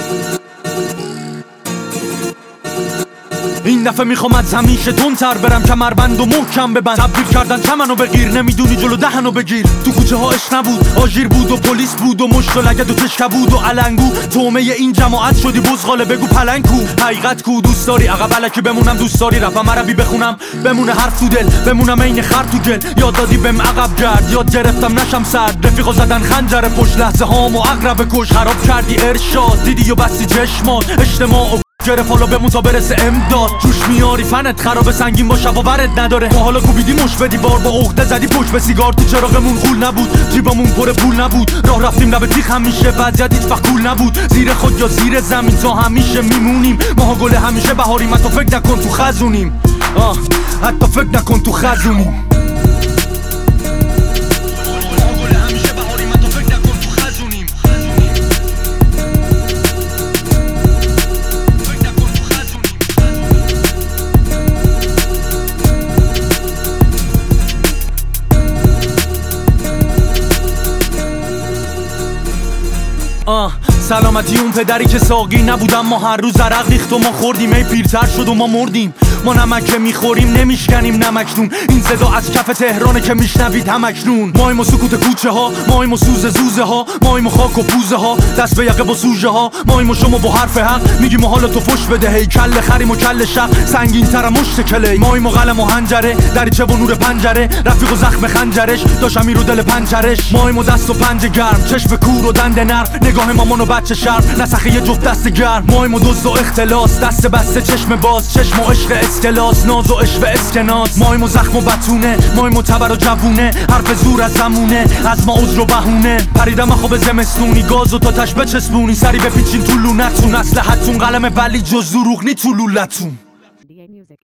این دفعه میخوام از همیشه تندتر برم، کمربند و محکم ببند. تبدیل کردن چمنو بگیر، نمیدونی جلو دهنو بگیر. تو کوچه ها عشق نبود، آژیر بود و پلیس بود و مشت و لگد و تشکه بود و علنگو. تومه این جماعت شدی بزغاله، بگو پلنگ کو. حقیقت کو؟ دوست داری عقب الکی بمونم؟ دوست داری رپم عربی بخونم بمونه حرف تو دل، بمونم عین خر تو گل؟ یاد دادی بهم عقب گرد، یاد گرفتم نشم سرد. رفیقا زدن خنجر پشت، لحظه هامو عقرب کش. خراب کردی ارشاد، دیدی و بستی چشمات. اجتماع گرف حالا بمون تا برسه امداد. جوش میاری فنت خراب، سنگین با شب و برد نداره. تا حالا کوبیدی مش بدی بار، با عقده زدی پشت به سیگار. تو چراغمون غول نبود، جیبمون پر پول نبود. راه رفتیم لب تیغ همیشه، وضعیت هیچ وقت کول نبود. زیر خود یا زیر زمین تا همیشه میمونیم. ماها گل همیشه بهاریم، حتی فکر نکن تو خزونیم. حتی فکر نکن تو خزونیم. سلامتی اون پدری که ساقی نبودم، ما هر روز عرق ریخت و ما خوردیم. ای پیرتر شد و ما مردیم. ما نمک که میخوریم نمیشکنیم نمکنون. این صدا از کف تهرانه که میشنوید همکنون. مایم و سکوت کوچه ها، مایم و سوز زوزه ها، مایم و خاک و پوزه ها، دست به یقه با سوژه ها. مایم و شما با حرف حق میگیم و حالا تو فش بده. هی کل خریم و کل شق، سنگین تر مشت کلی. مایم و قلم و حنجره، دریچه و نور پنجره. رفیق و زخم خنجرش، داشت امیر و دل پنجرش. مایم و دست و پنجه گرم، چشم کور و دنده نرم. نگاه مامان و بچه شرم، نسخه یه جفت دست گرم. مایم و دزد و اختلاس، دست بسته چشم باز. چشم و عشق اسکلاس، ناز و عشق اسکناس. مایم و زخم و بتونه، مایم و تبر و جوونه. حرف زور از زمونه، از ما عذر و بهونه. پریدم خوب زمستونی، گاز و تا تش بچسبونی. سری بپیچین تو لونتون، اسلحتون قلم ولی جز دروغ نی تو لولتون.